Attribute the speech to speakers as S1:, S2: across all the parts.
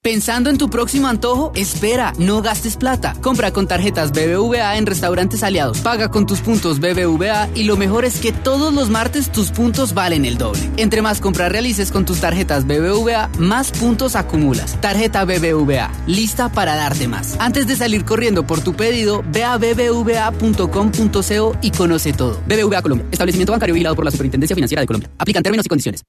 S1: ¿Pensando en tu próximo antojo? Espera, no gastes plata. Compra con tarjetas BBVA en restaurantes aliados. Paga con tus puntos BBVA y lo mejor es que todos los martes tus puntos valen el doble. Entre más compras realices con tus tarjetas BBVA, más puntos acumulas. Tarjeta BBVA, lista para darte más. Antes de salir corriendo por tu pedido, ve a bbva.com.co y conoce todo. BBVA Colombia, establecimiento bancario vigilado por la Superintendencia Financiera de Colombia. Aplican términos y condiciones.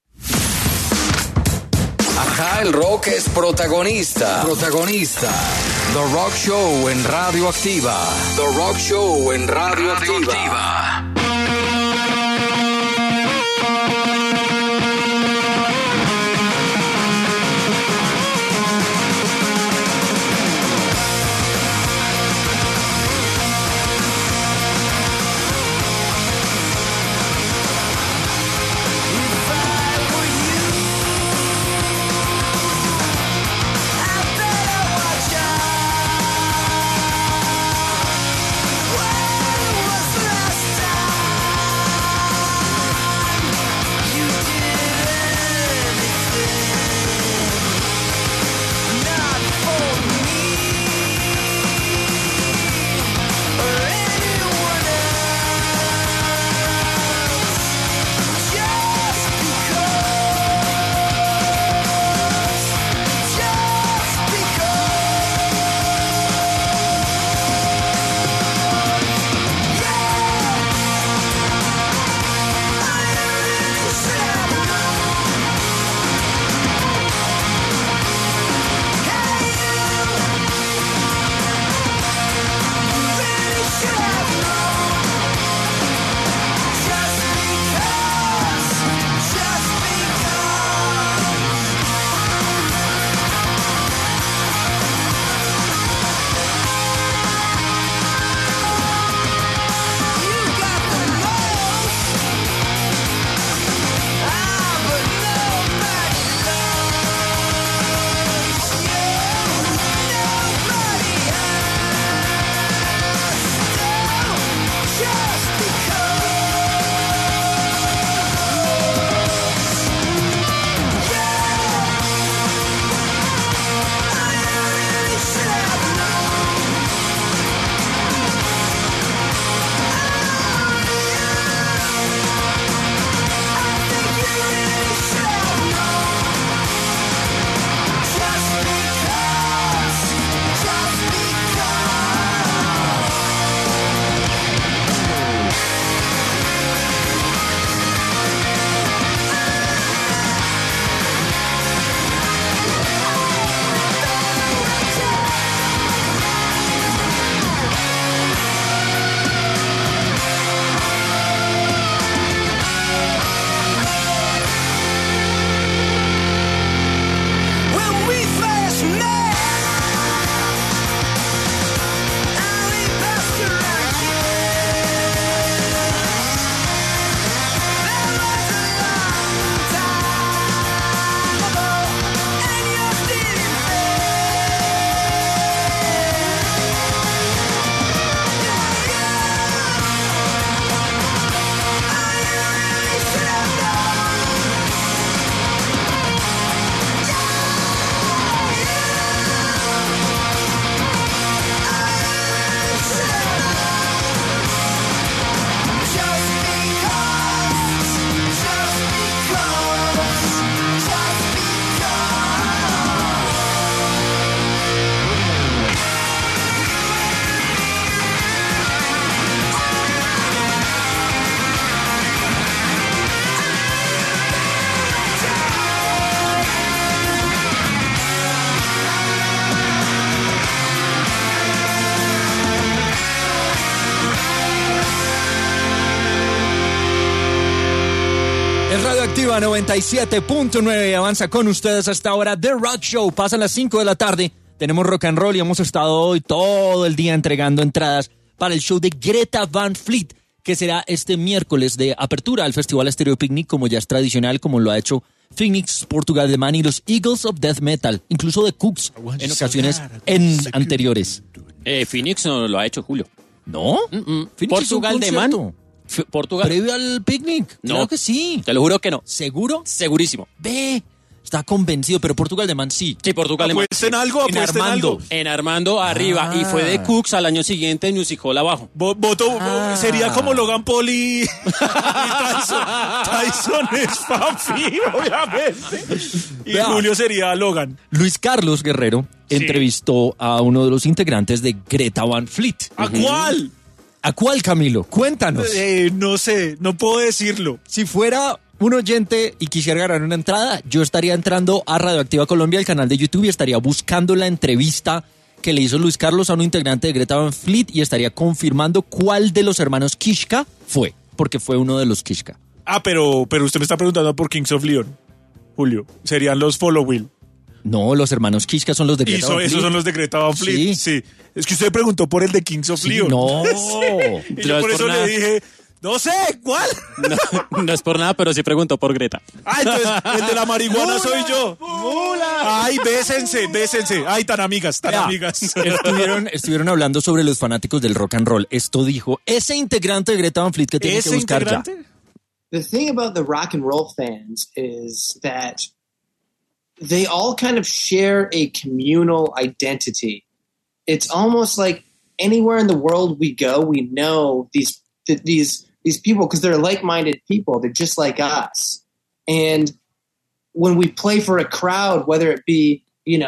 S2: Acá el rock es protagonista. The Rock Show en Radioactiva.
S3: Radioactiva 97.9 avanza con ustedes hasta ahora The Rock Show. Pasan las 5 de la tarde, tenemos rock and roll y hemos estado hoy todo el día entregando entradas para el show de Greta Van Fleet, que será este miércoles de apertura al Festival Estéreo Picnic, como ya es tradicional, como lo ha hecho Phoenix, Portugal The Man y los Eagles of Death Metal, incluso The Cooks en ocasiones anteriores.
S4: Phoenix no lo ha hecho, Julio.
S3: ¿No?
S4: Portugal The Man. Portugal.
S3: ¿Previo al picnic?
S4: No.
S3: Claro que sí.
S4: Te lo juro que no.
S3: ¿Seguro?
S4: Segurísimo.
S3: Ve, está convencido, pero Portugal de Man sí.
S4: Sí, Portugal de Man.
S5: Apuesten algo,
S3: En
S5: apuesten
S3: Armando.
S5: algo.
S4: En Armando arriba. Y fue de Cooks al año siguiente en Music Hall abajo.
S5: Voto, sería como Logan Paul y Tyson. Tyson es Fafi, obviamente. Y
S3: Vea.
S5: Julio sería Logan.
S3: Luis Carlos Guerrero entrevistó a uno de los integrantes de Greta Van Fleet.
S5: ¿A cuál?
S3: ¿A cuál, Camilo? Cuéntanos.
S5: No sé, no puedo decirlo.
S3: Si fuera un oyente y quisiera ganar una entrada, yo estaría entrando a Radioactiva Colombia, el canal de YouTube, y estaría buscando la entrevista que le hizo Luis Carlos a un integrante de Greta Van Fleet y estaría confirmando cuál de los hermanos Kishka fue, porque fue uno de los Kishka.
S5: Pero usted me está preguntando por Kings of Leon, Julio. Serían los Follow Will.
S3: No, los hermanos Kishka son los de Greta Van Fleet.
S5: Esos son los de Greta Van Fleet. Sí. Es que usted preguntó por el de Kings of
S3: Sí,
S5: Leon.
S3: no.
S5: Y yo por eso le dije, no sé, ¿cuál?
S4: No es por nada, pero sí preguntó por Greta.
S5: Entonces el de la marihuana soy yo. Ay, bésense. Ay, tan amigas.
S3: Estuvieron hablando sobre los fanáticos del rock and roll. Esto dijo ese integrante de Greta Van Fleet que tiene que buscar ya.
S6: The thing about the rock and roll fans is that they all kind of share a communal identity. It's almost like anywhere in the world we go, we know these people because they're like-minded people. They're just like us. And when we play for a crowd, whether it be,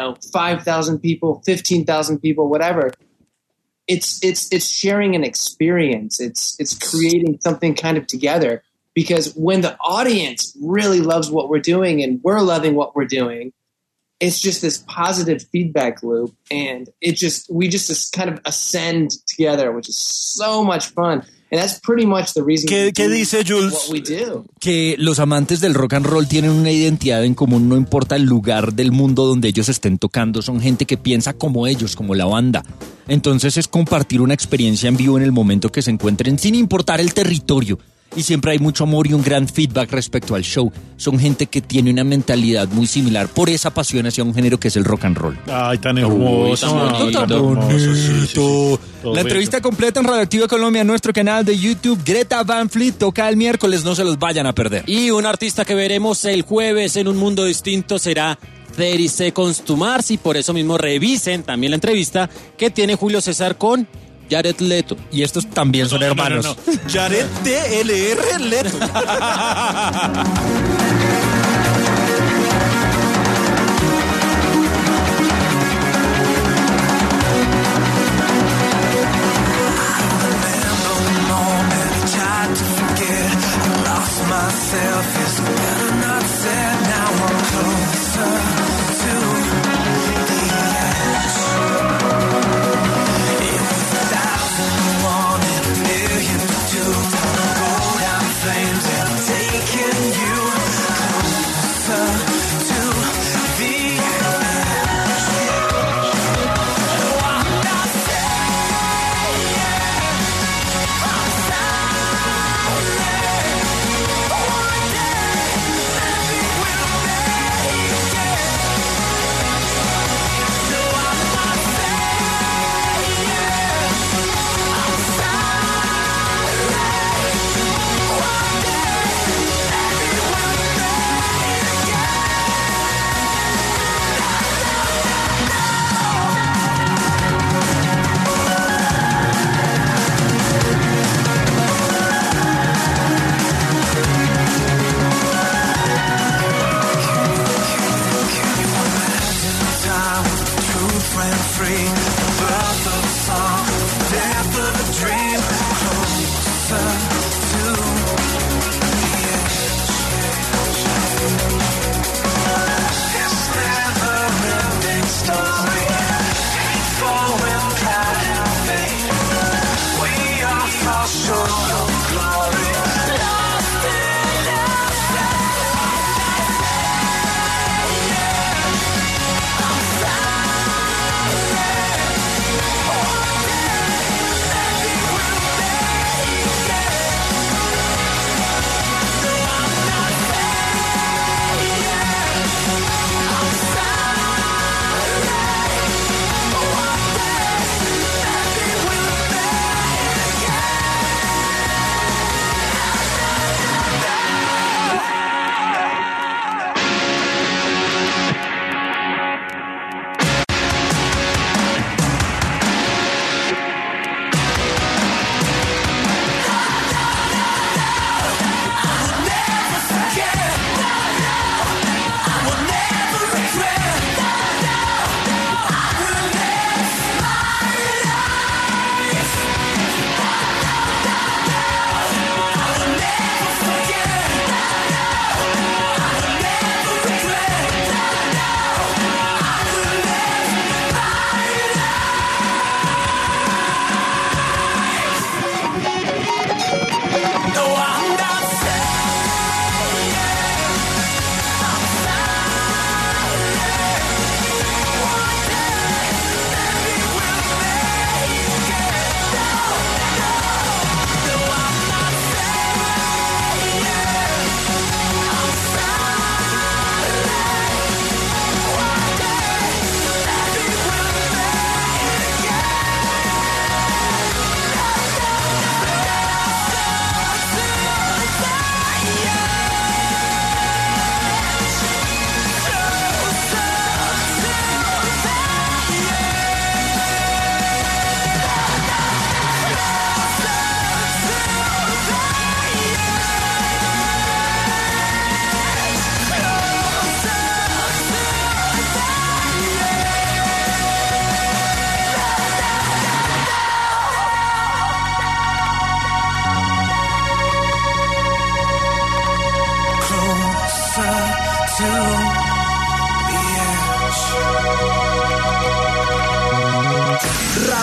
S6: 5,000 people, 15,000 people, whatever, it's sharing an experience. It's creating something kind of together. Because when the audience really loves what we're doing and we're loving what we're doing, it's just this positive feedback loop, and we just kind of ascend together, which is so much fun. And that's pretty much the reason
S5: ¿Qué dice Jules?
S6: what we do.
S3: Que los amantes del rock and roll tienen una identidad en común, no importa el lugar del mundo donde ellos estén tocando, son gente que piensa como ellos, como la banda. Entonces es compartir una experiencia en vivo en el momento que se encuentren, sin importar el territorio. Y siempre hay mucho amor y un gran feedback respecto al show. Son gente que tiene una mentalidad muy similar por esa pasión hacia un género que es el rock and roll.
S5: Ay, tan hermoso.
S4: tan bonito.
S3: La entrevista completa en Radioactiva Colombia, en nuestro canal de YouTube. Greta Van Fleet toca el miércoles, no se los vayan a perder.
S4: Y un artista que veremos el jueves en un mundo distinto será 30 Seconds to Mars. Y por eso mismo revisen también la entrevista que tiene Julio César con Jared Leto.
S3: Y estos también son hermanos.
S5: No. Jared TLR Leto.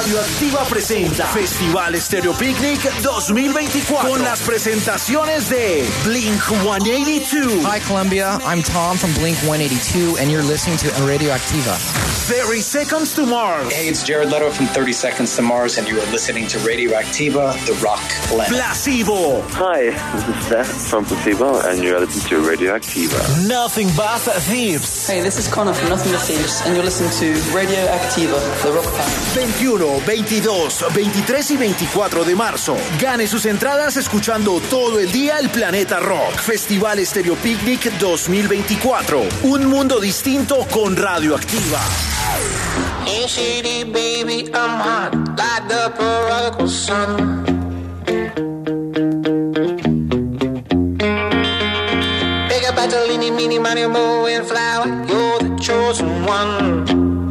S7: Radioactiva presenta Festival Stereo Picnic 2024 con las presentaciones de Blink-182.
S2: Hi Columbia, I'm Tom from Blink-182 and you're listening to Radioactiva.
S7: 30 Seconds to Mars.
S8: Hey, it's Jared Leto from 30 Seconds to Mars and you are listening to Radioactiva, the rock blend.
S7: Placebo.
S9: Hi, this is Seth from Placebo and you're listening to Radioactiva.
S7: Nothing But Thieves.
S10: Hey, this is Connor from Nothing But Thieves and you're listening to Radioactiva, the rock band.
S7: 21, 22, 23 y 24 de marzo. Gane sus entradas escuchando todo el día el Planeta Rock. Festival Stereo Picnic 2024. Un mundo distinto con Radioactiva.
S11: Hey, shady baby, I'm hot like the prodigal son. Big up Bartolini, Mini, Money, Mo, and Flower. You're the chosen one.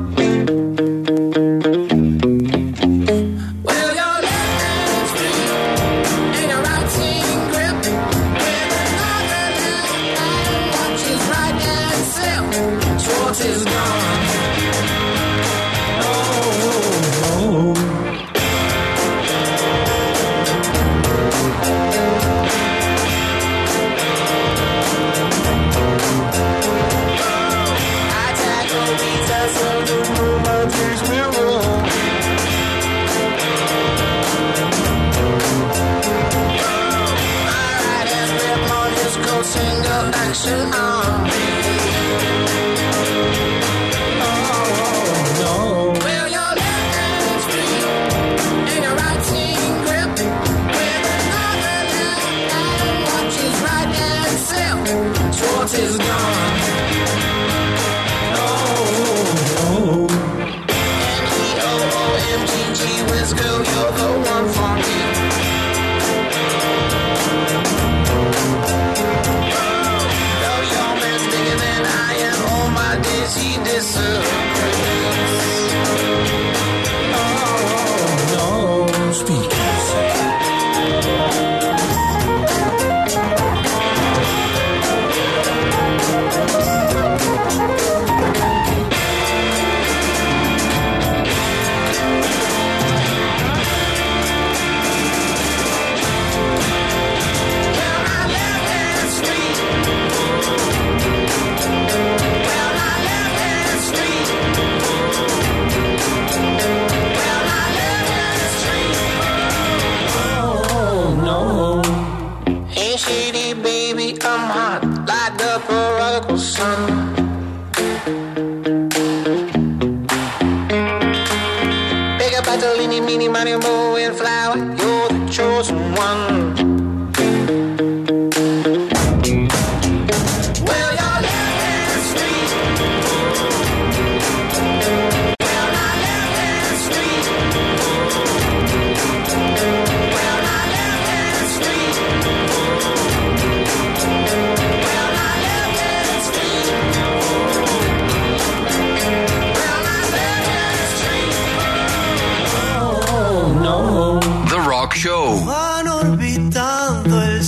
S12: Van orbitando el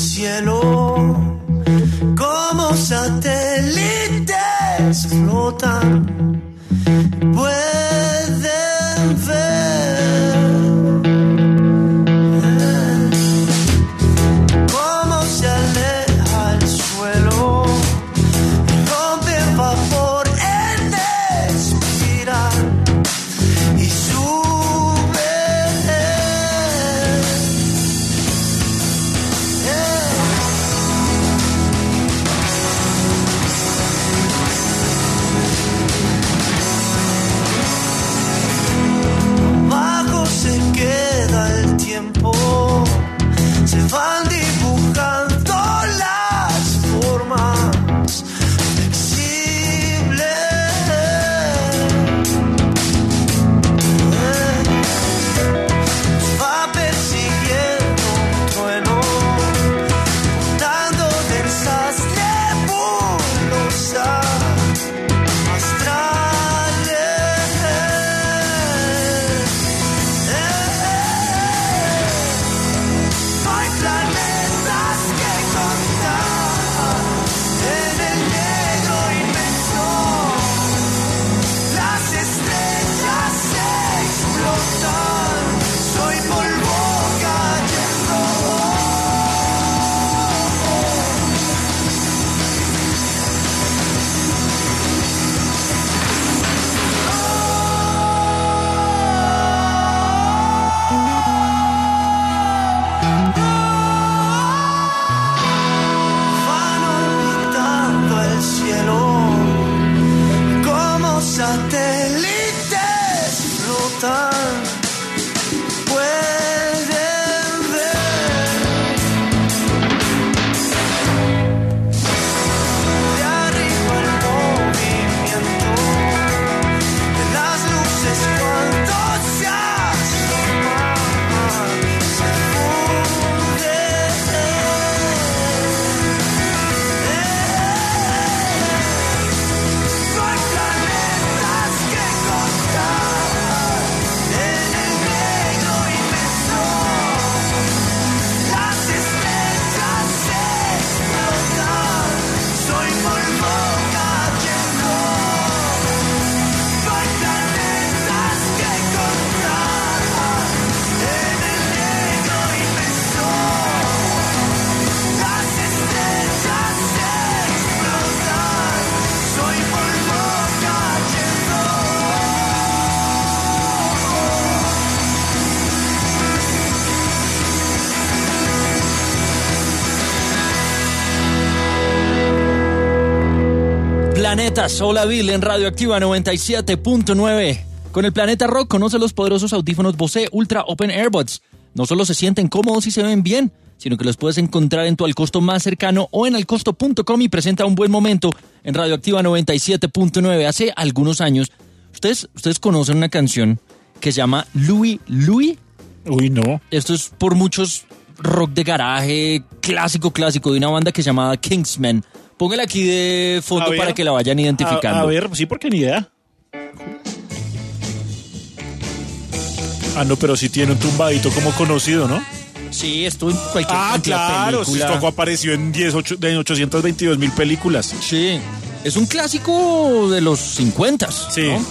S12: cielo como satélites flotan. Pueden ver cómo se aleja el suelo y rompe vapor en espiral y sube. Élites flotan, pueden ver de arriba el movimiento de las luces cuando se asoman, se funde. No hay planetas que contar en el negro inmenso. Las estrellas explotan, soy polvo cayendo. No hay planetas que contar en el negro inmenso. Las estrellas explotan, soy polvo cayendo.
S3: Planeta Hola Bill en Radioactiva 97.9. Con el Planeta Rock conoce los poderosos audífonos Bose Ultra Open Airbuds. No solo se sienten cómodos y se ven bien, sino que los puedes encontrar en tu Alcosto más cercano o en alcosto.com y presenta un buen momento en Radioactiva 97.9. Hace algunos años, ustedes conocen una canción que se llama Louie Louie.
S5: Uy, no.
S3: Esto es por muchos rock de garaje, clásico de una banda que se llamaba Kingsmen. Póngala aquí de fondo para que la vayan identificando.
S5: A ver, sí, porque ni idea. Ah, no, pero sí tiene un tumbadito como conocido, ¿no?
S3: Sí, esto en cualquier
S5: claro,
S3: película.
S5: Esto apareció en 822,000 películas.
S3: Sí, es un clásico de los 50.
S5: Sí.
S3: ¿No?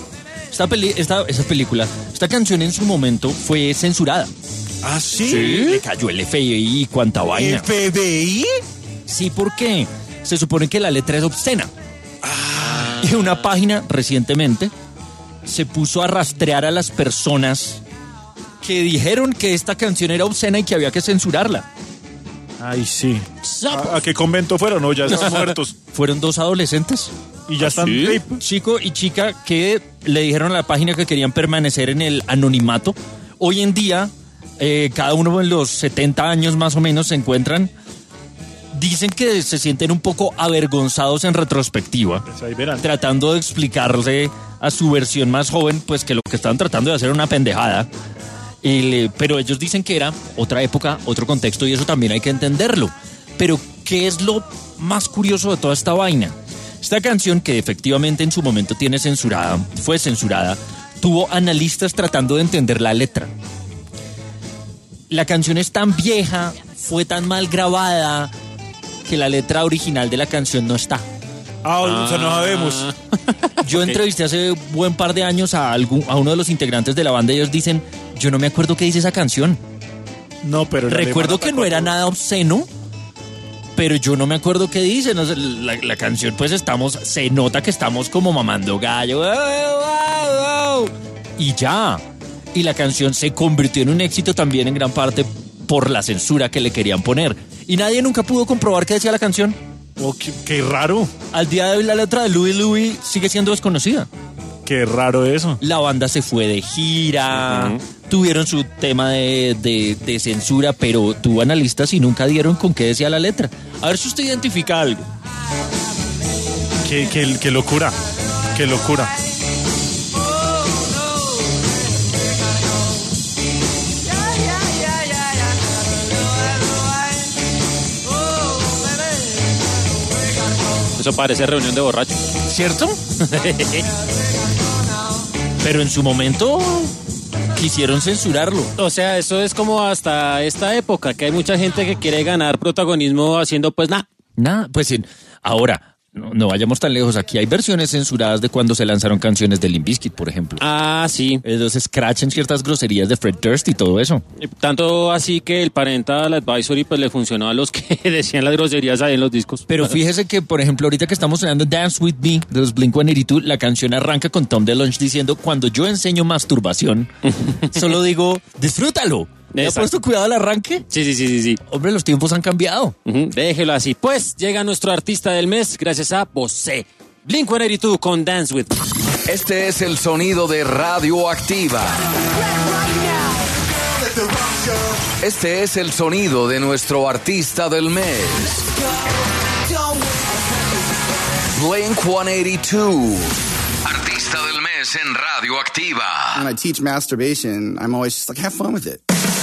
S3: Esta canción en su momento fue censurada.
S5: ¿Ah, sí?
S3: Sí, le cayó el FBI y cuánta vaina.
S5: ¿FBI?
S3: Sí, ¿por qué? Se supone que la letra es obscena. Y una página recientemente se puso a rastrear a las personas que dijeron que esta canción era obscena y que había que censurarla.
S5: Ay, sí. ¿A qué convento fueron? No, ya están muertos.
S3: Fueron 2 adolescentes.
S5: ¿Y ya están?
S3: ¿Sí? Chico y chica que le dijeron a la página que querían permanecer en el anonimato. Hoy en día, cada uno en los 70 años más o menos se encuentran. Dicen que se sienten un poco avergonzados en retrospectiva,
S5: Pues ahí verán.
S3: tratando de explicarle a su versión más joven pues que lo que estaban tratando de hacer era una pendejada. Pero ellos dicen que era otra época, otro contexto y eso también hay que entenderlo. Pero ¿qué es lo más curioso de toda esta vaina? Esta canción que efectivamente en su momento fue censurada, tuvo analistas tratando de entender la letra. La canción es tan vieja, fue tan mal grabada, que la letra original de la canción no está.
S5: O sea, no sabemos.
S3: Yo entrevisté hace buen par de años a uno de los integrantes de la banda y ellos dicen, yo no me acuerdo qué dice esa canción.
S5: No, pero
S3: recuerdo que no era nada obsceno, pero yo no me acuerdo qué dice. No sé, la canción pues se nota que estamos como mamando gallo. Y ya. Y la canción se convirtió en un éxito también en gran parte por la censura que le querían poner. Y nadie nunca pudo comprobar qué decía la canción.
S5: Oh, qué raro.
S3: Al día de hoy la letra de Louie Louie sigue siendo desconocida.
S5: Qué raro eso.
S3: La banda se fue de gira, tuvieron su tema de censura, pero tuvo analistas y nunca dieron con qué decía la letra. A ver si usted identifica algo.
S5: Qué locura. Qué locura.
S4: Eso parece reunión de borrachos.
S3: ¿Cierto? Pero en su momento quisieron censurarlo.
S4: O sea, eso es como hasta esta época, que hay mucha gente que quiere ganar protagonismo haciendo pues nada.
S3: Nada, pues ahora, no vayamos tan lejos. Aquí hay versiones censuradas de cuando se lanzaron canciones de Limp Bizkit, por ejemplo.
S4: Ah, sí.
S3: Ellos scratchan ciertas groserías de Fred Durst y todo eso.
S4: Tanto así que el Parental Advisory pues le funcionó a los que decían las groserías ahí en los discos.
S3: Pero fíjese que, por ejemplo, ahorita que estamos sonando Dance With Me de los Blink-182, la canción arranca con Tom DeLonge diciendo, cuando yo enseño masturbación, solo digo, disfrútalo. ¿Le ha puesto cuidado al arranque?
S4: Sí.
S3: Hombre, los tiempos han cambiado.
S4: Déjelo así. Pues llega nuestro artista del mes gracias a Bose. Blink-182 con Dance With Me.
S2: Este es el sonido de Radioactiva. Este es el sonido de nuestro artista del mes. Blink-182. Artista del mes en Radioactiva.
S13: When I teach masturbation, I'm always just like, have fun with it.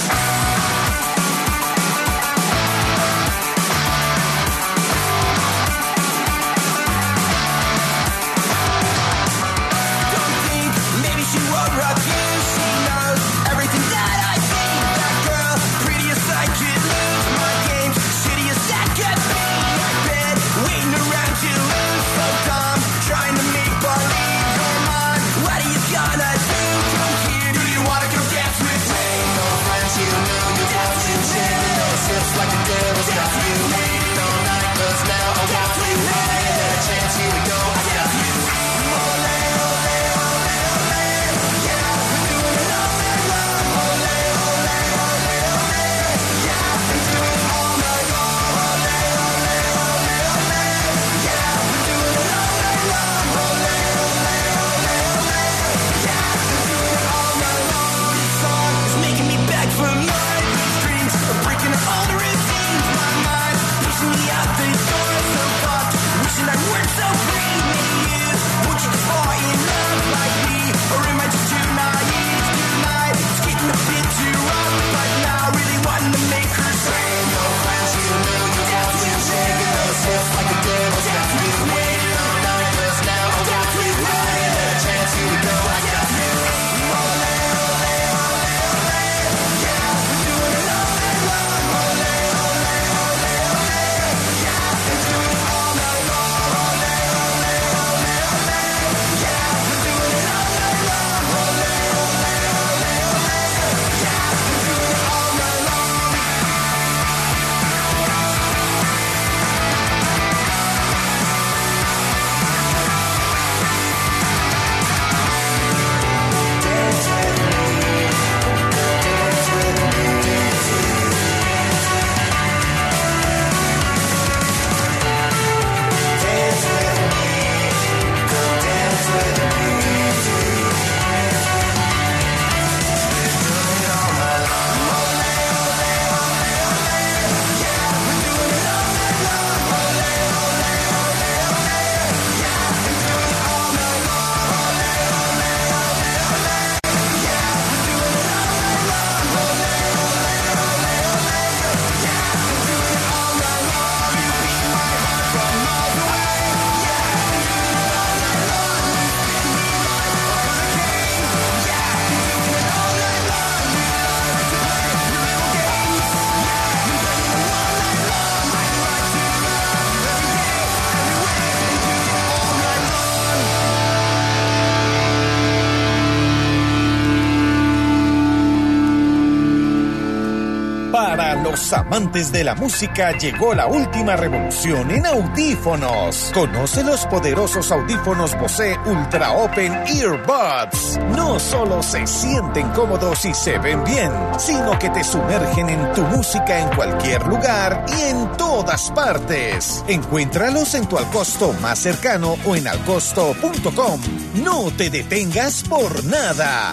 S14: Los amantes de la música, llegó la última revolución en audífonos. Conoce los poderosos audífonos Bose Ultra Open Earbuds. No solo se sienten cómodos y se ven bien, sino que te sumergen en tu música en cualquier lugar y en todas partes. Encuéntralos en tu Alcosto más cercano o en alcosto.com. No te detengas por nada.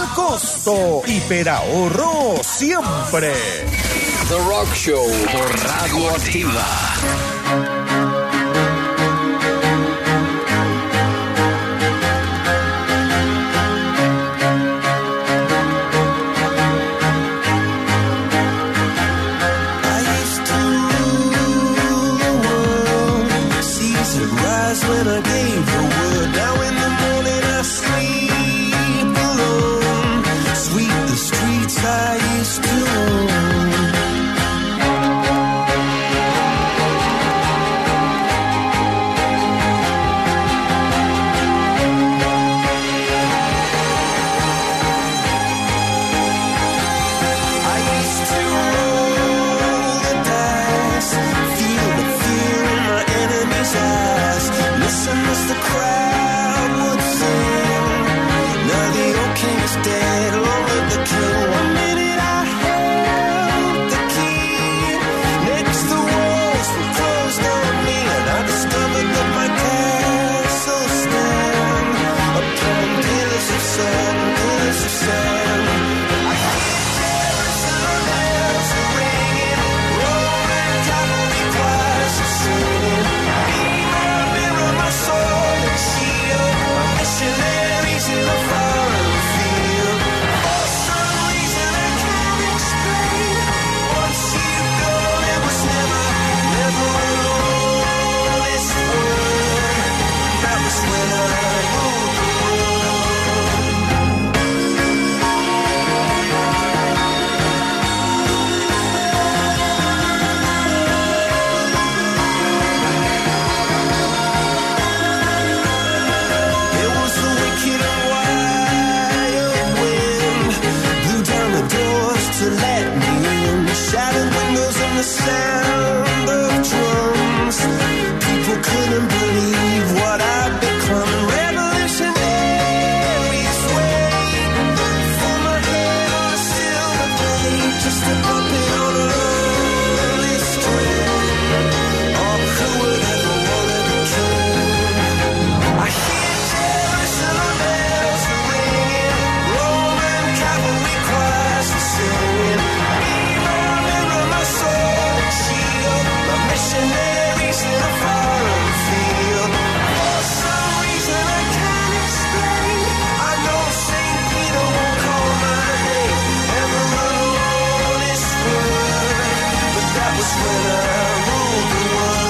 S14: Alcosto, hiperahorro siempre.
S2: The Rock Show por Radioactiva.
S12: I used to slip up in on an early string. Oh, who would ever wanna be king? I hear Jerusalem bells ringing, Roman cavalry choirs are singing. Mirror, my soul, shield, my missionaries in a foreign field. For some reason I can't explain, I know St. Peter won't call my name ever alone this world, but that was when I ruled the world.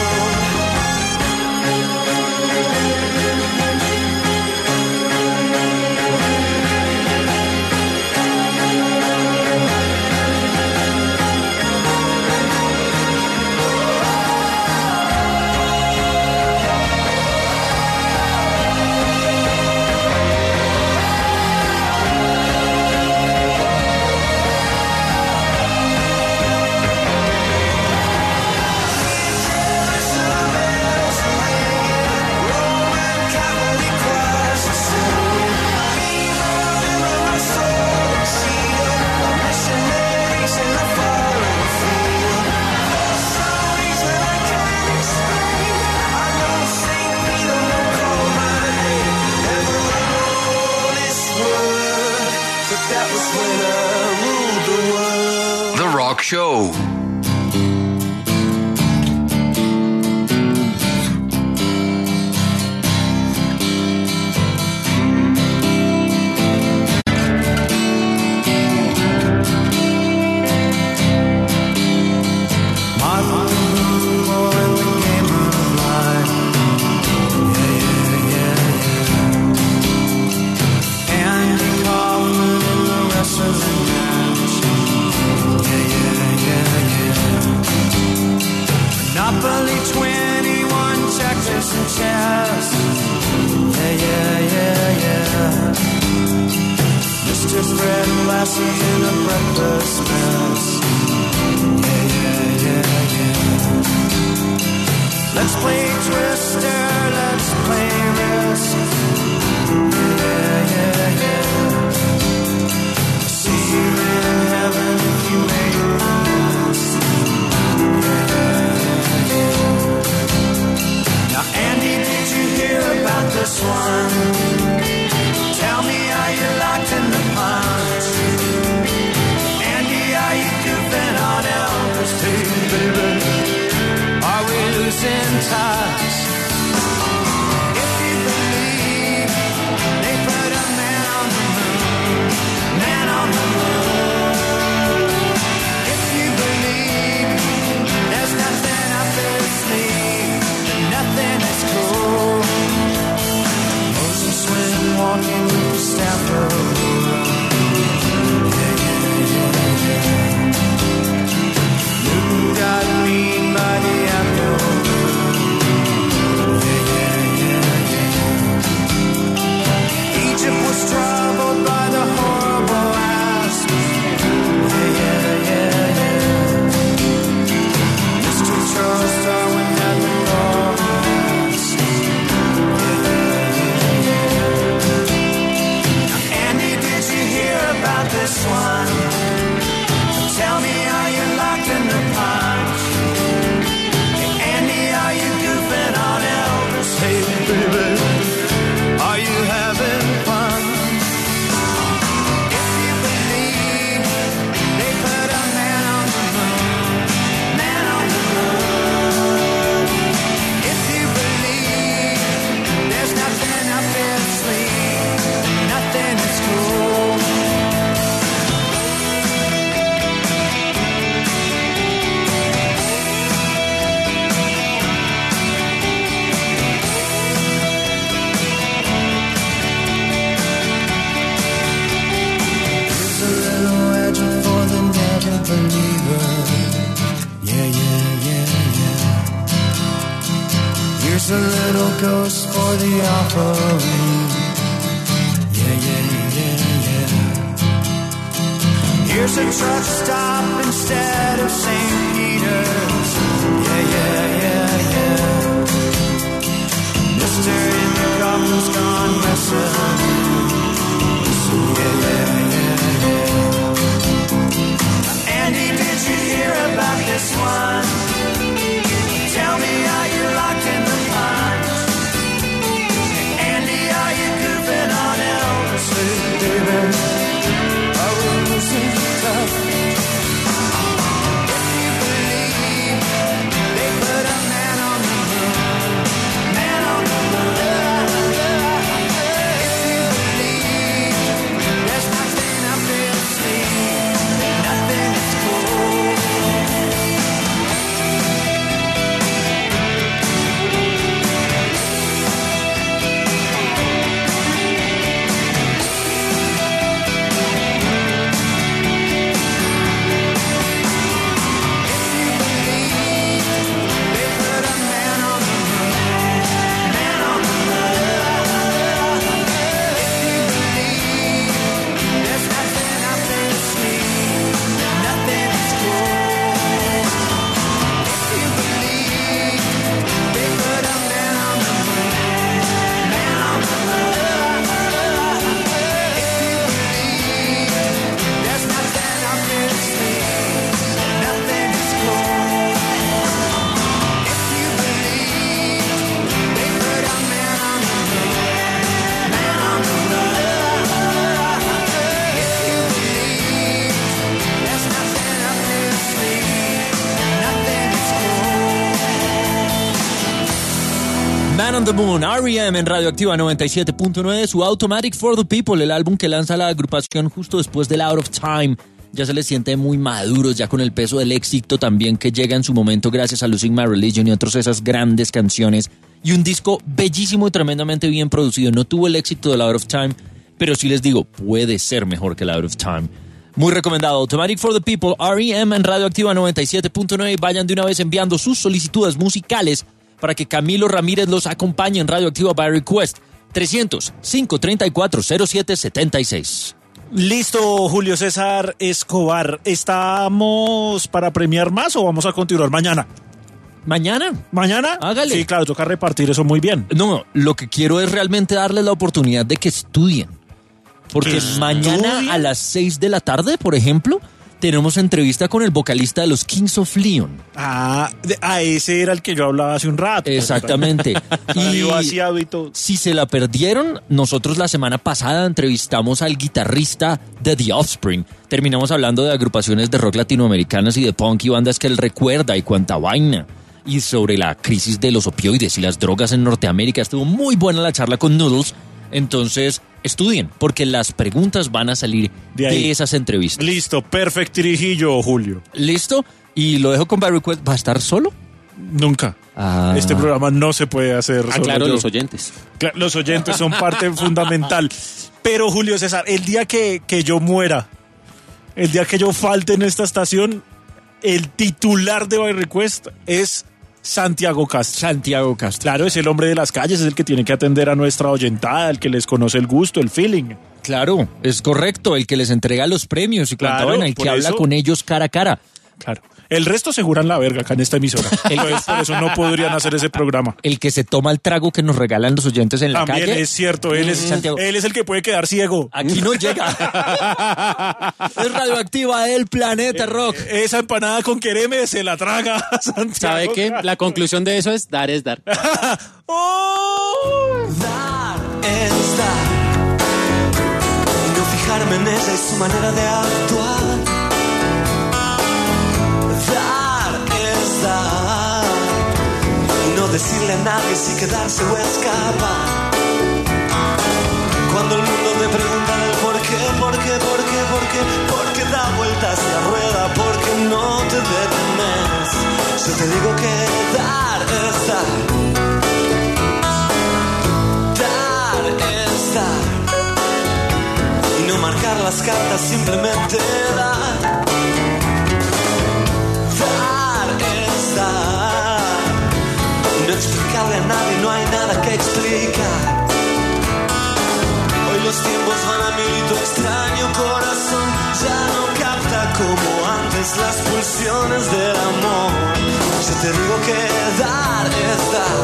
S2: The Rock Show.
S12: Monopoly 21, Texas and chess. Yeah. Mr. Fred Lassie in a breakfast mess. Yeah. Let's play Twister, let's play Risk. Yeah. See you in heaven if you make this. Now, Andy, did you hear about this one? Tell me, are you locked in the punch? Andy, are you goofing on Elvis too, baby? Are we losing touch? If you believe they put a man on the moon, man on the moon. If you believe there's nothing up their sleeve, then nothing is cool. Moses went walking with the staff of the world. Yeah. Newton got mean by the apple. Yeah. Egypt was troubled by the horrible asp. Yeah. Mr. Charles Darwin had the last. Yeah. Andy, did you hear about this one? Tell me, are you locked in the punch? Hey, Andy, are you goofing on Elvis? Hey, baby, are you having fun? If you believe they put a man on the moon, man on the moon. If you believe there's nothing up their sleeve, nothing is cool. Here's a little legend for the never believer. Yeah. Here's a little ghost for the offering. Yeah. Here's a truck stop instead of St. Peter's. Yeah. Mr. Indicopter's gone messing. Yeah.
S3: on the Moon, R.E.M. en Radioactiva 97.9, su Automatic for the People, el álbum que lanza la agrupación justo después del Out of Time. Ya se les siente muy maduros, ya con el peso del éxito también que llega en su momento gracias a Losing My Religion y otras esas grandes canciones. Y un disco bellísimo y tremendamente bien producido. No tuvo el éxito del Out of Time, pero sí les digo, puede ser mejor que el Out of Time. Muy recomendado. Automatic for the People, R.E.M. en Radioactiva 97.9. Vayan de una vez enviando sus solicitudes musicales para que Camilo Ramírez los acompañe en Radioactiva by Request. 300-534-0776.
S5: Listo, Julio César Escobar. ¿Estamos para premiar más o vamos a continuar mañana?
S3: ¿Mañana?
S5: ¿Mañana?
S3: Hágale.
S5: Sí, claro, toca repartir eso muy bien.
S3: No, lo que quiero es realmente darles la oportunidad de que estudien. Porque mañana a las 6 de la tarde, por ejemplo, tenemos entrevista con el vocalista de los Kings of Leon.
S5: Ese era el que yo hablaba hace un rato.
S3: Exactamente. Y si se la perdieron, nosotros la semana pasada entrevistamos al guitarrista de The Offspring. Terminamos hablando de agrupaciones de rock latinoamericanas y de punk y bandas que él recuerda y cuánta vaina. Y sobre la crisis de los opioides y las drogas en Norteamérica. Estuvo muy buena la charla con Noodles. Entonces, estudien, porque las preguntas van a salir de esas entrevistas.
S5: Listo, perfectirijillo, Julio.
S3: ¿Listo? Y lo dejo con By Request. ¿Va a estar solo?
S5: Nunca. Este programa no se puede hacer solo.
S4: Claro, los oyentes.
S5: Los oyentes son parte fundamental. Pero, Julio César, el día que yo muera, el día que yo falte en esta estación, el titular de By Request es Santiago Castro.
S3: Santiago Castro.
S5: Claro, es el hombre de las calles, es el que tiene que atender a nuestra oyentada, el que les conoce el gusto, el feeling.
S3: Claro, es correcto, el que les entrega los premios y cuánta vaina, el que habla con ellos cara a cara.
S5: Claro. El resto se juran la verga acá en esta emisora. Entonces, por eso no podrían hacer ese programa.
S3: El que se toma el trago que nos regalan los oyentes en la calle.
S5: También es cierto, él es el que puede quedar ciego.
S3: Aquí no llega. Es Radioactiva, el planeta rock.
S5: Esa empanada con quereme se la traga Santiago.
S4: ¿Sabe qué? La conclusión de eso es dar es dar.
S12: Dar es dar. Y no fijarme en ella y su manera de actuar. Dar es dar. Y no decirle a nadie si quedarse o escapar. Cuando el mundo me pregunta el por qué, porque da vueltas la rueda, porque no te detenes. Yo te digo que dar es dar. Dar es dar. Y no marcar las cartas, simplemente dar. Dar es dar. Y no explicarle a nadie, no hay nada que explicar. Hoy los tiempos van a mil y tu extraño corazón ya no capta como antes las pulsiones del amor. Yo te digo que dar es dar.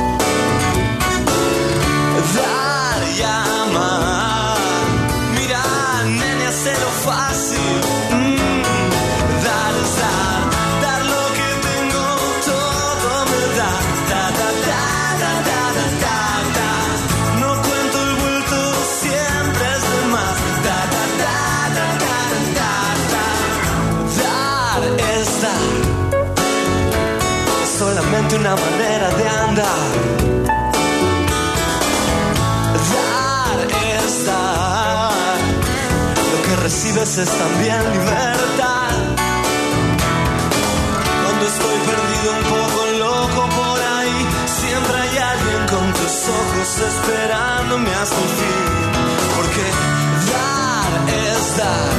S12: Dar y amar. Mira, nene, hazlo fácil. Dar es dar. Dar lo que tengo, todo me da. Da, da, da, da, da, da, da, da. No cuento el vuelto, siempre es de más. Da, da, da, da, da, da, da. Dar es dar. Es solamente una manera de andar. Dar es dar. Lo que recibes es también libertad. Cuando estoy perdido, un poco loco por ahí, siempre hay alguien con tus ojos esperándome hasta el fin. Porque dar es dar.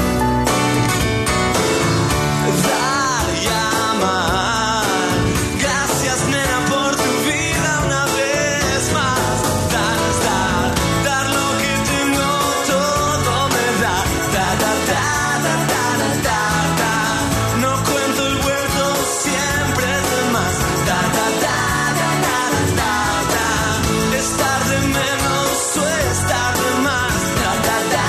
S12: Dar y amar. Gracias, nena, por tu vida una vez más. Dar es dar. Dar lo que tengo, todo me da. Da, da, da, da, da, da, da, da. No cuento el vuelto, siempre es de más. Da, da, da, da, da, da, da, da. Estar de menos o estar de más. Da, da, da,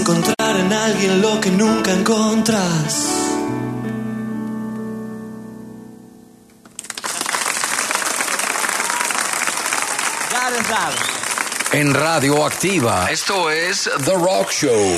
S12: encontrar en alguien lo que nunca encontrás.
S2: En Radio Activa, esto es The Rock Show.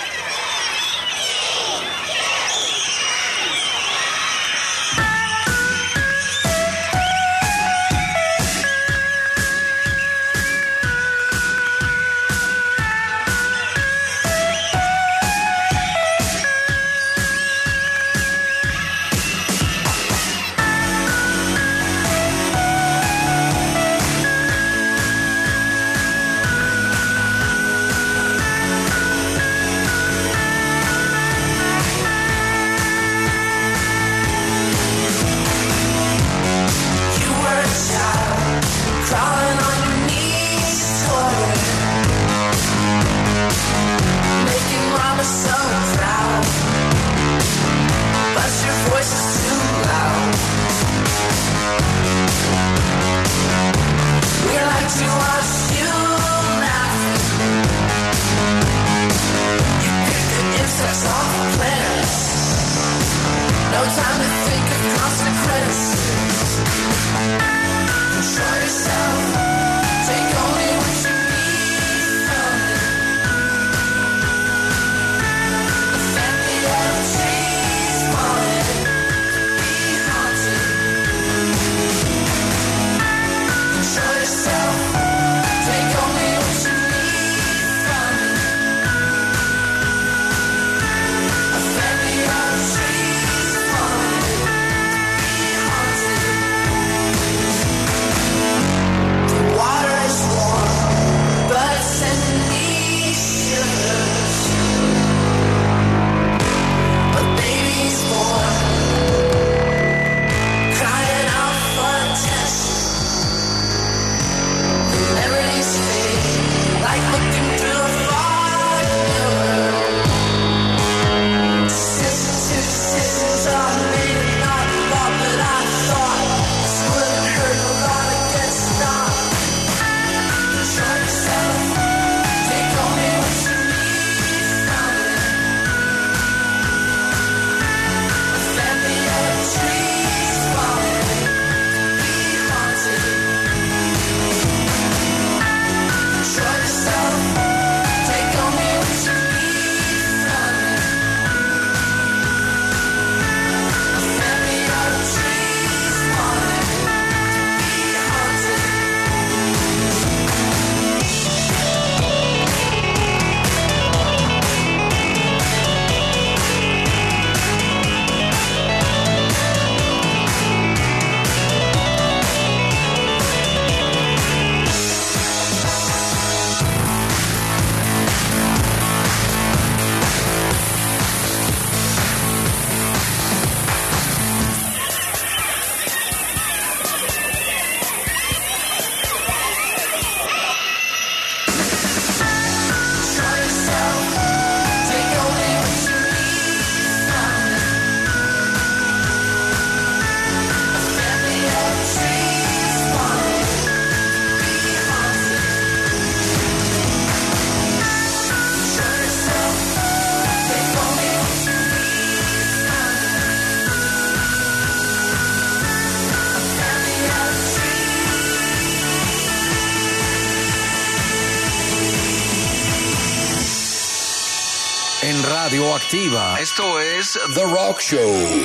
S2: En Radio Activa, esto es The Rock Show.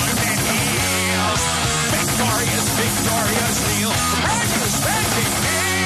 S12: Victorious, victorious, kneel. Righteous,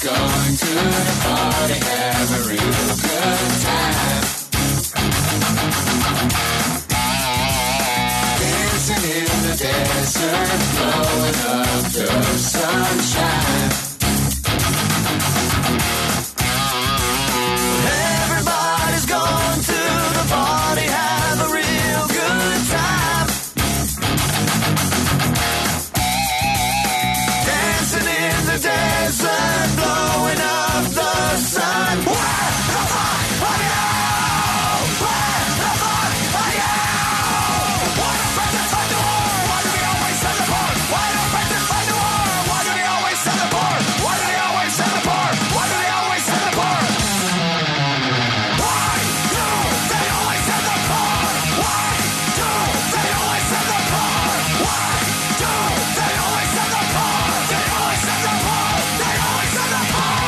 S12: going to the party, have a real good time. Dancing in the desert, blowing up the sunshine. Everybody's going to the party, have a real good time. Dancing in the desert, blowing up the sun. Where the fuck are you? Where the fuck are you? Why don't friends fight the war? Why do we always send the poor? Why don't friends fight the war? Why do they always send the poor? Why do they always send the poor? Why do they always send the poor? Why do they always send the poor? Why do they always send the poor? Why do they always send the poor? They always send the poor. They always send the poor.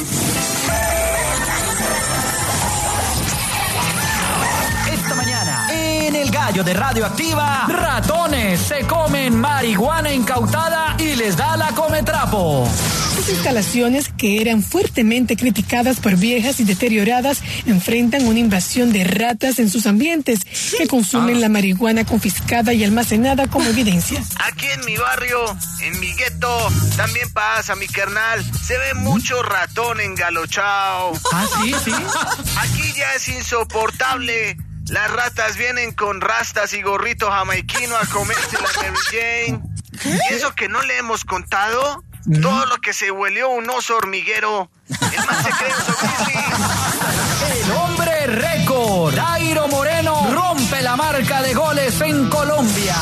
S15: Esta mañana, en El Gallo de Radioactiva, ratones se comen marihuana incautada y les da la cometrapo.
S16: Estas instalaciones, que eran fuertemente criticadas por viejas y deterioradas, enfrentan una invasión de ratas en sus ambientes que consumen la marihuana confiscada y almacenada como evidencia.
S17: Aquí en mi barrio, en mi gueto, también pasa, mi carnal. Se ve mucho ratón engalochao.
S15: Ah, sí, sí.
S17: Aquí ya es insoportable. Las ratas vienen con rastas y gorrito jamaiquino a comerse la Mary Jane. ¿Y eso que no le hemos contado? Todo lo que se huelió un oso hormiguero. El más secreto, Grizzly.
S15: El hombre récord, Dairo Moreno, rompe la marca de goles en Colombia.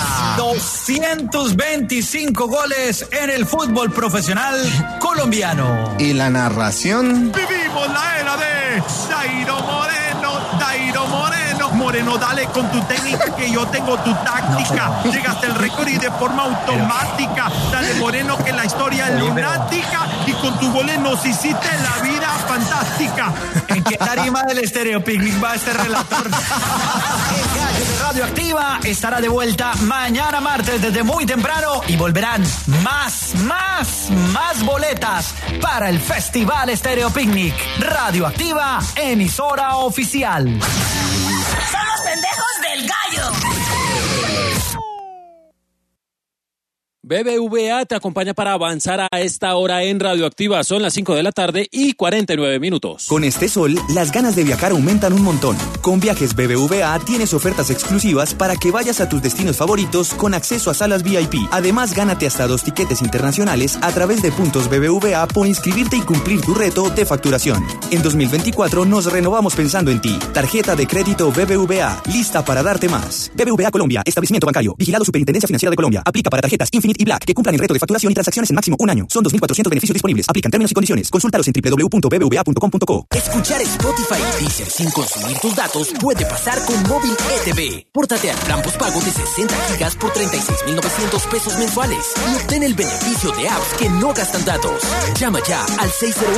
S15: 225 goles en el fútbol profesional colombiano.
S18: Y la narración.
S19: Vivimos la era de Dairo Moreno, Dairo Moreno. Moreno, dale con tu técnica que yo tengo tu táctica. Llegaste al récord y de forma automática. Dale, Moreno, que la historia es lunática. Y con tu goles nos hiciste la vida fantástica.
S15: ¿En qué tarima del Estéreo Picnic va este relator? El Gallo de Radioactiva estará de vuelta mañana martes desde muy temprano y volverán más boletas para el Festival Estéreo Picnic. Radioactiva, emisora oficial.
S20: ¡Son los pendejos del Gallo!
S4: BBVA te acompaña para avanzar a esta hora en Radioactiva. Son las 5 de la tarde y 49 minutos.
S21: Con este sol, las ganas de viajar aumentan un montón. Con Viajes BBVA tienes ofertas exclusivas para que vayas a tus destinos favoritos con acceso a salas VIP. Además, gánate hasta 2 tiquetes internacionales a través de puntos BBVA por inscribirte y cumplir tu reto de facturación. En 2024 nos renovamos pensando en ti. Tarjeta de crédito BBVA, lista para darte más. BBVA Colombia, establecimiento bancario, vigilado Superintendencia Financiera de Colombia. Aplica para tarjetas Infinite y Black que cumplan el reto de facturación y transacciones en máximo un año. Son 2.400 beneficios disponibles. Aplican términos y condiciones. Consúltalos en www.bbva.com.co.
S22: Escuchar Spotify y Deezer sin consumir tus datos puede pasar con Móvil ETV. Pórtate al plan postpago de 60 gigas por 36.900 pesos mensuales y obtén el beneficio de apps que no gastan datos. Llama ya al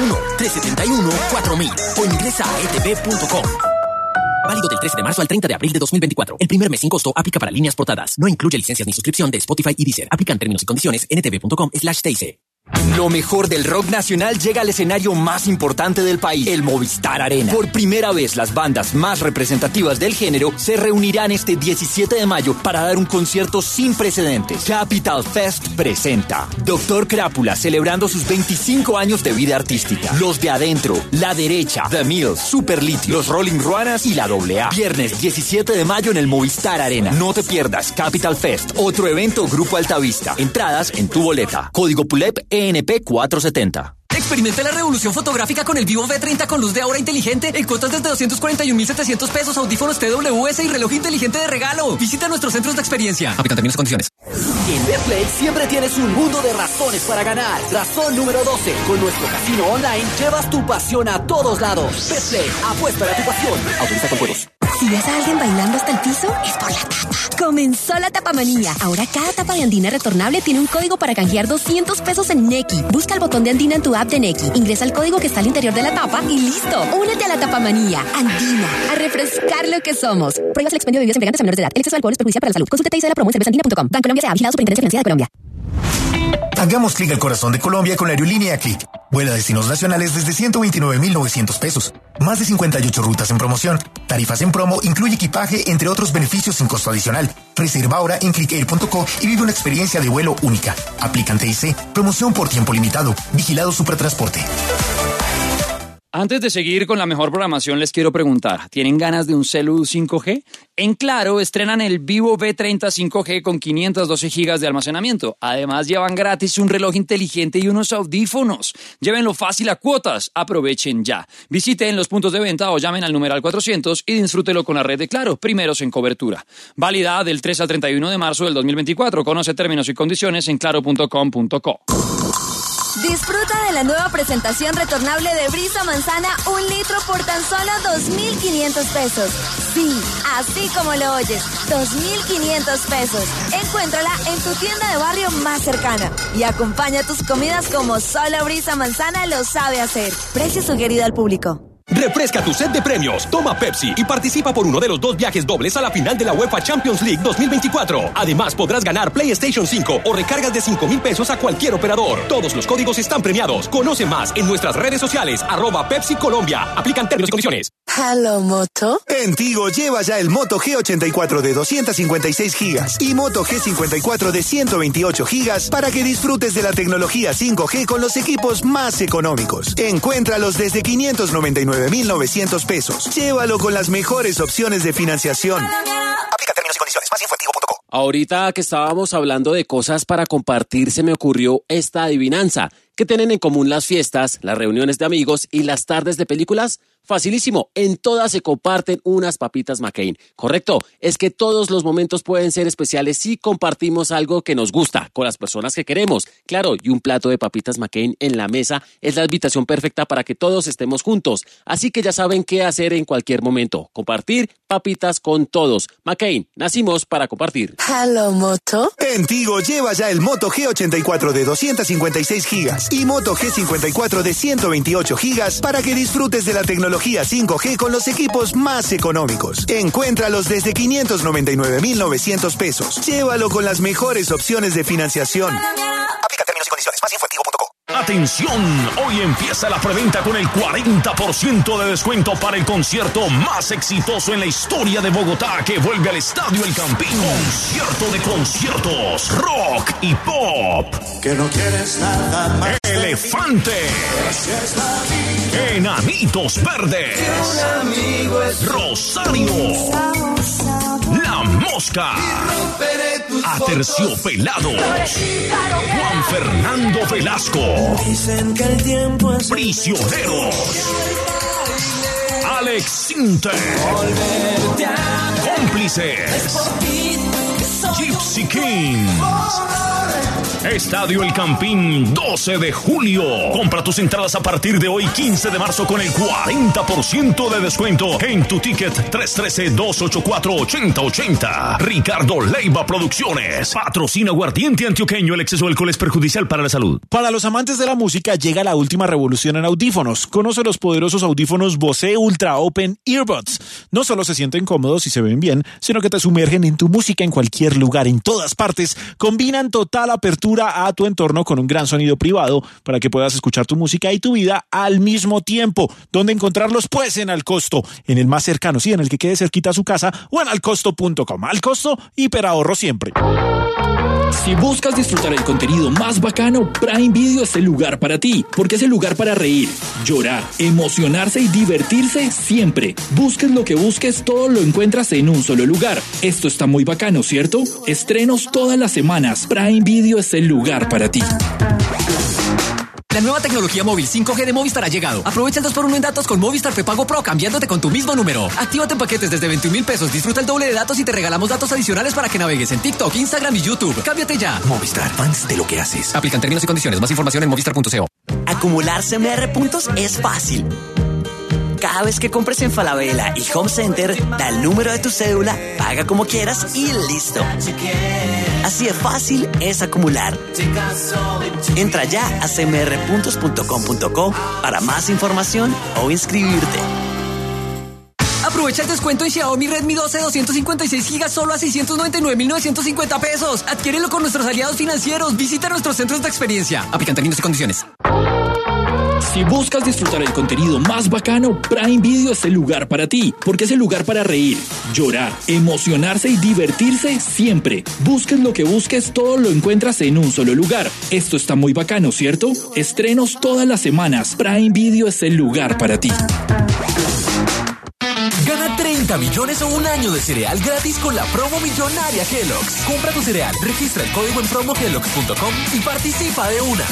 S22: 601-371-4000 o ingresa a etv.com. Válido del 13 de marzo al 30 de abril de 2024. El primer mes sin costo aplica para líneas portadas. No incluye licencias ni suscripción de Spotify y Deezer. Aplican términos y condiciones en etv.com/TIC.
S21: Lo mejor del rock nacional llega al escenario más importante del país, el Movistar Arena. Por primera vez, las bandas más representativas del género se reunirán este 17 de mayo para dar un concierto sin precedentes. Capital Fest presenta Doctor Crápula, celebrando sus 25 años de vida artística. Los de Adentro, La Derecha, The Mills, Super Litio, Los Rolling Ruanas y la AA. Viernes 17 de mayo en el Movistar Arena. No te pierdas Capital Fest, otro evento Grupo Altavista. Entradas en tu boleta. Código PULEP ENP 470.
S23: Experimenta la revolución fotográfica con el Vivo V30 con luz de aura inteligente en cuotas desde 241.700 pesos, audífonos TWS y reloj inteligente de regalo. Visita nuestros centros de experiencia. Aplican términos y condiciones.
S22: En Betplay siempre tienes un mundo de razones para ganar. Razón número 12. Con nuestro casino online llevas tu pasión a todos lados. Betplay, apuesta a tu pasión. Autoriza con juegos.
S24: Si ves a alguien bailando hasta el piso, es por la tapa. Comenzó la tapamanía. Ahora cada tapa de Andina retornable tiene un código para canjear 200 pesos en Nequi. Busca el botón de Andina en tu app de Nequi. Ingresa el código que está al interior de la tapa y listo. Únete a la tapamanía. Andina, a refrescar lo que somos. Prohíbas el expendio de bebidas embriagantes a menores de edad. El exceso de alcohol es perjudicial para la salud. Consulta TIC de la promo en cervezaandina.com. Bancolombia S.A. Vigilado Superintendencia Financiera de Colombia.
S14: Hagamos clic al corazón de Colombia con la aerolínea Clic.
S1: Vuela a destinos nacionales desde 129.900 pesos. Más de 58 rutas en promoción. Tarifas en promo, incluye equipaje, entre otros beneficios sin costo adicional. Reserva ahora en clickair.co y vive una experiencia de vuelo única. Aplican TIC. Promoción por tiempo limitado. Vigilado Supertransporte.
S6: Antes de seguir con la mejor programación, les quiero preguntar, ¿tienen ganas de un celu 5G? En Claro, estrenan el Vivo V30 5G con 512 GB de almacenamiento. Además, llevan gratis un reloj inteligente y unos audífonos. Llévenlo fácil a cuotas. Aprovechen ya. Visiten los puntos de venta o llamen al numeral 400 y disfrútelo con la red de Claro, primeros en cobertura. Válida del 3 al 31 de marzo del 2024. Conoce términos y condiciones en claro.com.co.
S24: Disfruta de la nueva presentación retornable de Brisa Manzana 1 litro por tan solo 2.500 pesos. Sí, así como lo oyes, 2.500 pesos. Encuéntrala en tu tienda de barrio más cercana y acompaña tus comidas como solo Brisa Manzana lo sabe hacer. Precio sugerido al público.
S8: Refresca tu set de premios, toma Pepsi y participa por uno de los 2 viajes dobles a la final de la UEFA Champions League 2024. Además, podrás ganar PlayStation 5 o recargas de 5,000 pesos a cualquier operador. Todos los códigos están premiados. Conoce más en nuestras redes sociales, @Pepsi Colombia. Aplican términos y condiciones.
S24: Hello, Moto.
S18: En Tigo lleva ya el Moto G84 de 256 gigas y Moto G54 de 128 gigas para que disfrutes de la tecnología 5G con los equipos más económicos. Encuéntralos desde 599.900 pesos. Llévalo con las mejores opciones de financiación.
S8: Aplica términos y condiciones. Más info en tigo.co.
S4: Ahorita que estábamos hablando de cosas para compartir, se me ocurrió esta adivinanza. ¿Qué tienen en común las fiestas, las reuniones de amigos y las tardes de películas? Facilísimo, en todas se comparten unas papitas McCain. Correcto, es que todos los momentos pueden ser especiales si compartimos algo que nos gusta con las personas que queremos. Claro, y un plato de papitas McCain en la mesa es la invitación perfecta para que todos estemos juntos. Así que ya saben qué hacer en cualquier momento. Compartir papitas con todos. McCain, nacimos para compartir.
S24: Hello, Moto.
S18: En Tigo lleva ya el Moto G84 de 256 gigas y Moto G54 de 128 gigas para que disfrutes de la tecnología 5G con los equipos más económicos. Encuéntralos desde 599.900 pesos. Llévalo con las mejores opciones de financiación.
S8: Aplica términos y condiciones. Más info en tigo.co.
S25: Atención, hoy empieza la preventa con el 40% de descuento para el concierto más exitoso en la historia de Bogotá que vuelve al Estadio El Campín. Concierto de conciertos, rock y pop.
S12: Que no quieres nada más.
S25: Elefante. Enanitos Verdes. Rosario. La Mosca. Aterciopelados. Juan Fernando Velasco.
S12: Dicen que el tiempo es
S25: Prisioneros. Alex Sinter. Cómplices. Gypsy Kings. Estadio El Campín, 12 de julio. Compra tus entradas a partir de hoy, 15 de marzo, con el 40% de descuento en tu ticket 313-284-8080. Ricardo Leiva Producciones. Patrocina Aguardiente Antioqueño. El exceso de alcohol es perjudicial para la salud.
S5: Para los amantes de la música llega la última revolución en audífonos. Conoce los poderosos audífonos Bose Ultra Open Earbuds. No solo se sienten cómodos y se ven bien, sino que te sumergen en tu música en cualquier lugar, en todas partes. Combinan total apertura a tu entorno con un gran sonido privado para que puedas escuchar tu música y tu vida al mismo tiempo. ¿Dónde encontrarlos? Pues en Alcosto, en el más cercano, sí, en el que quede cerquita a su casa, o en alcosto.com. Alcosto, hiperahorro siempre.
S26: Si buscas disfrutar el contenido más bacano, Prime Video es el lugar para ti, porque es el lugar para reír, llorar, emocionarse y divertirse siempre. Busques lo que busques, todo lo encuentras en un solo lugar. Esto está muy bacano, ¿cierto? Estrenos todas las semanas. Prime Video es el lugar para ti.
S23: La nueva tecnología móvil 5G de Movistar ha llegado. Aprovecha el 2x1 en datos con Movistar Prepago Pro cambiándote con tu mismo número. Actívate en paquetes desde 21.000 pesos, disfruta el doble de datos y te regalamos datos adicionales para que navegues en TikTok, Instagram y YouTube. Cámbiate ya.
S22: Movistar, fans de lo que haces.
S23: Aplican términos y condiciones. Más información en movistar.co.
S22: Acumular CMR puntos es fácil. Cada vez que compres en Falabella y Home Center, da el número de tu cédula, paga como quieras y listo. Así de fácil es acumular. Entra ya a cmrpuntos.com.co para más información o inscribirte.
S23: Aprovecha el descuento en Xiaomi Redmi 12 256 GB solo a 699.950 pesos. Adquiérelo con nuestros aliados financieros. Visita nuestros centros de experiencia. Aplican términos y condiciones.
S26: Si buscas disfrutar el contenido más bacano, Prime Video es el lugar para ti, porque es el lugar para reír, llorar, emocionarse y divertirse siempre. Busques lo que busques, todo lo encuentras en un solo lugar. Esto está muy bacano, ¿cierto? Estrenos todas las semanas. Prime Video es el lugar para ti.
S22: Gana 30 millones o un año de cereal gratis con la promo millonaria Kellogg's. Compra tu cereal, registra el código en promokellogg's.com y participa de una.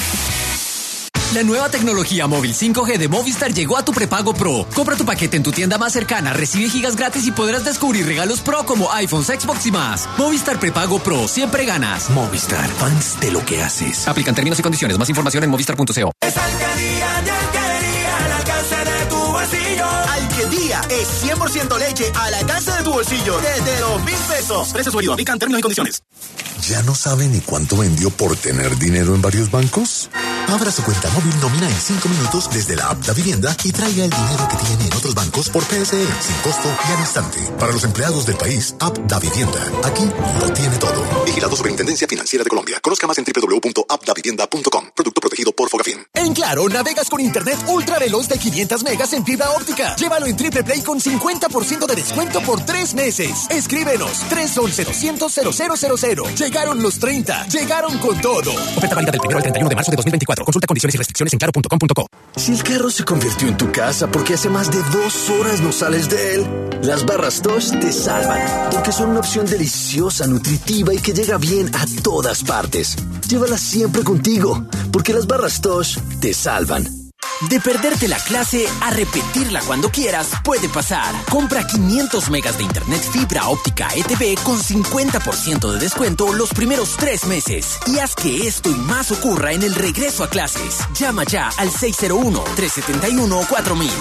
S22: La nueva tecnología móvil 5G de Movistar llegó a tu prepago Pro. Compra tu paquete en tu tienda más cercana, recibe gigas gratis y podrás descubrir regalos Pro como iPhones, Xbox y más. Movistar prepago Pro, siempre ganas.
S3: Movistar, fans de lo que haces.
S22: Aplican términos y condiciones. Más información en movistar.co.
S12: Es alcaldía de alcaldía al alcance de tu bolsillo.
S7: Alcaldía es 100% leche al alcance de tu bolsillo desde los 1,000 pesos. Precio sugerido, aplican términos y condiciones.
S9: ¿Ya no sabe ni cuánto vendió por tener dinero en varios bancos? Abra su cuenta móvil Nómina en 5 minutos desde la app Davivienda y traiga el dinero que tiene en otros bancos por PSE, sin costo y al instante. Para los empleados del país, app Davivienda. Aquí lo tiene todo. Vigilado Superintendencia Financiera de Colombia. Conozca más en www.appdavivienda.com. Producto protegido por Fogafín.
S7: En Claro, navegas con internet ultra veloz de 500 megas en fibra óptica. Llévalo en Triple Play con 50% de descuento por 3 meses. Escríbenos 311-200-0000. Llegaron los 30. Llegaron con todo. Oferta válida del 1 al 31 de marzo de 2024. Consulta condiciones y restricciones en claro.com.co.
S3: Si el carro se convirtió en tu casa porque hace más de 2 horas no sales de él, las barras Tosh te salvan, porque son una opción deliciosa, nutritiva y que llega bien a todas partes. Llévalas siempre contigo, porque las barras Tosh te salvan.
S22: De perderte la clase a repetirla cuando quieras puede pasar. Compra 500 megas de internet fibra óptica ETV con 50% de descuento los primeros 3 meses. Y haz que esto y más ocurra en el regreso a clases. Llama ya al 601-371-4000.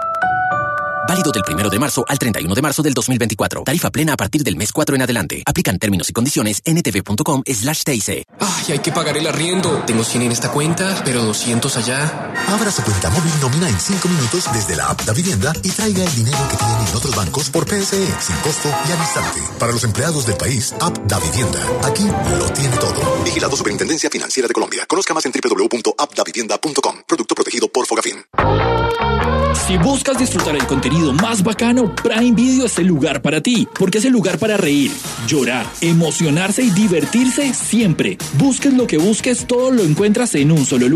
S22: Válido del 1 de marzo al 31 de marzo del 2024. Tarifa plena a partir del mes 4 en adelante. Aplican términos y condiciones en ntv.com/TIC.
S10: Ay, hay que pagar el arriendo. Tengo 100 en esta cuenta, pero 200 allá.
S9: Abra su cuenta móvil Nómina en 5 minutos desde la app Davivienda y traiga el dinero que tiene en otros bancos por PSE, sin costo y al instante. Para los empleados del país, app Davivienda. Aquí lo tiene todo. Vigilado Superintendencia Financiera de Colombia. Conozca más en www.appdavivienda.com. Producto protegido por Fogafín.
S26: Si buscas disfrutar el contenido más bacano, Prime Video es el lugar para ti, porque es el lugar para reír, llorar, emocionarse y divertirse siempre. Busques lo que busques, todo lo encuentras en un solo lugar.